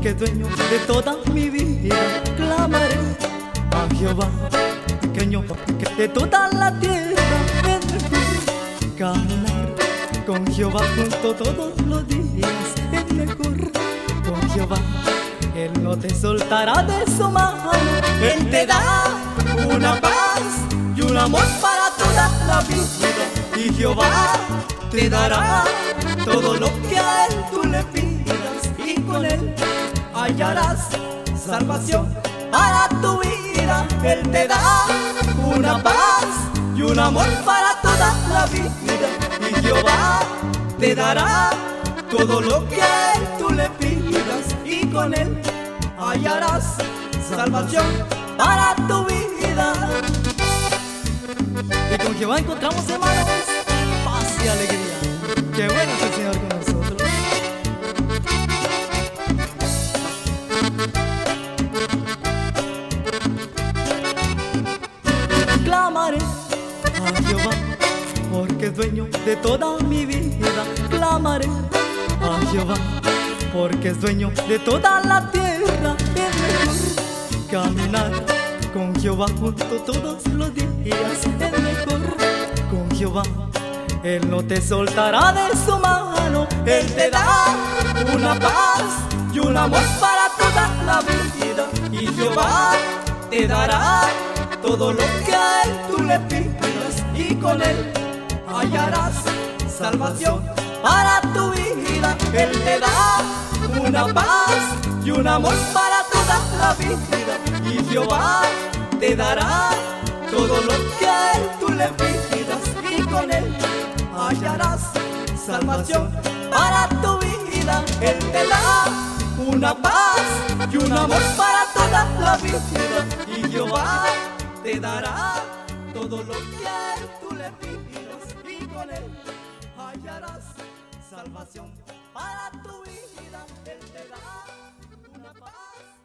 porque es dueño de toda mi vida. Clamaré a Jehová, pequeño que de toda la tierra. Es mejor caminar con Jehová junto todos los días. Es mejor con Jehová, Él no te soltará de su mano. Él te da una paz y un amor para toda la vida. Y Jehová te dará todo lo que a Él tú le pidas. Y con Él hallarás salvación para tu vida. Él te da una paz y un amor para toda la vida. Y Jehová te dará todo lo que a Él tú le pidas. Y con Él hallarás salvación para tu vida. Y con Jehová encontramos, hermanos, paz y alegría. Qué bueno es el Señor con nosotros. Clamaré a Jehová, porque es dueño de toda mi vida. Clamaré a Jehová, porque es dueño de toda la tierra. Es mejor caminar con Jehová junto todos los días. Es mejor con Jehová, Él no te soltará de su mano. Él te da una paz y un amor para toda la vida. Y Jehová te dará todo lo que a Él tú le pidas. Y con Él hallarás salvación para tu vida. Él te da una paz y un amor para toda la vida. Y Jehová te dará todo lo que a Él tú le pidas. Y con Él hallarás salvación para tu vida. Él te da una paz y un amor para toda la vida. Y Jehová te dará todo lo que a Él tú le pidas. Y con Él hallarás salvación para tu vida. Él te da una paz.